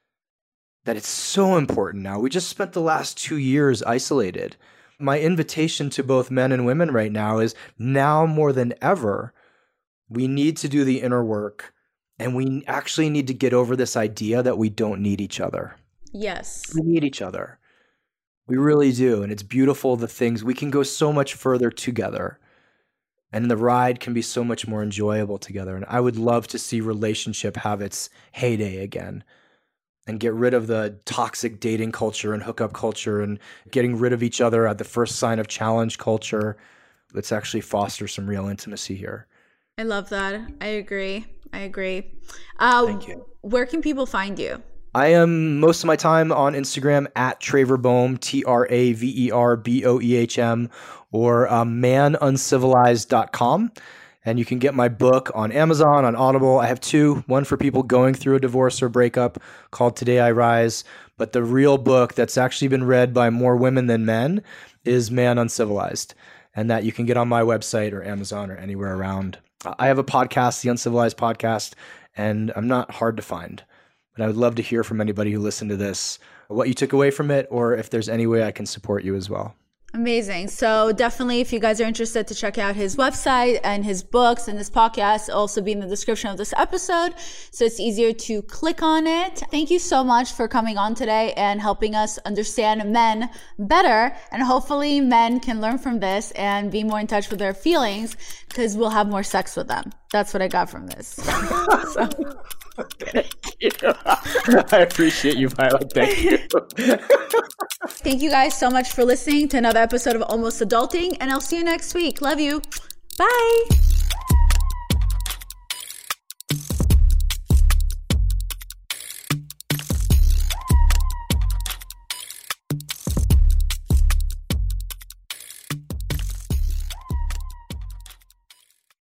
That it's so important now. We just spent the last 2 years isolated. My invitation to both men and women right now is now more than ever, we need to do the inner work. And we actually need to get over this idea that we don't need each other. Yes. We need each other. We really do. And it's beautiful, the things, we can go so much further together. And the ride can be so much more enjoyable together. And I would love to see relationship have its heyday again and get rid of the toxic dating culture and hookup culture and getting rid of each other at the first sign of challenge culture. Let's actually foster some real intimacy here. I love that. I agree. Thank you. Where can people find you? I am most of my time on Instagram at Traver Boehm, TraverBoehm, or manuncivilized.com. And you can get my book on Amazon, on Audible. I have two, one for people going through a divorce or breakup called Today I Rise. But the real book that's actually been read by more women than men is Man Uncivilized. And that you can get on my website or Amazon or anywhere around. I have a podcast, the Uncivilized Podcast, and I'm not hard to find. But I would love to hear from anybody who listened to this, what you took away from it, or if there's any way I can support you as well. Amazing. So definitely, if you guys are interested to check out his website and his books and his podcast, also be in the description of this episode, so it's easier to click on it. Thank you so much for coming on today and helping us understand men better. And hopefully men can learn from this and be more in touch with their feelings, because we'll have more sex with them. That's what I got from this. So. Thank you. I appreciate you, Violet. Thank you. Thank you guys so much for listening to another episode of Almost Adulting, and I'll see you next week. Love you. Bye.